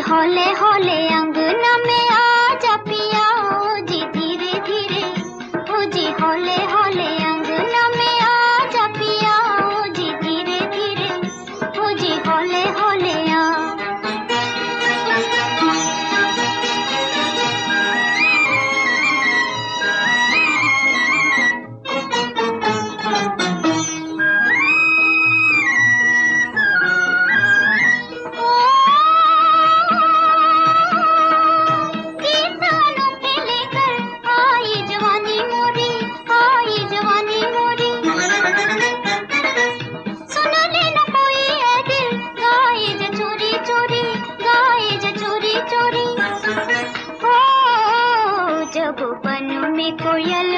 हौले हौले अंगना में आजा पिया, ओ जी धीरे धीरे, ओ जी हौले हौले अंगना में आजा पिया, ओ जी धीरे धीरे, ओ जी हौले हौले आ। जब बन में कोयल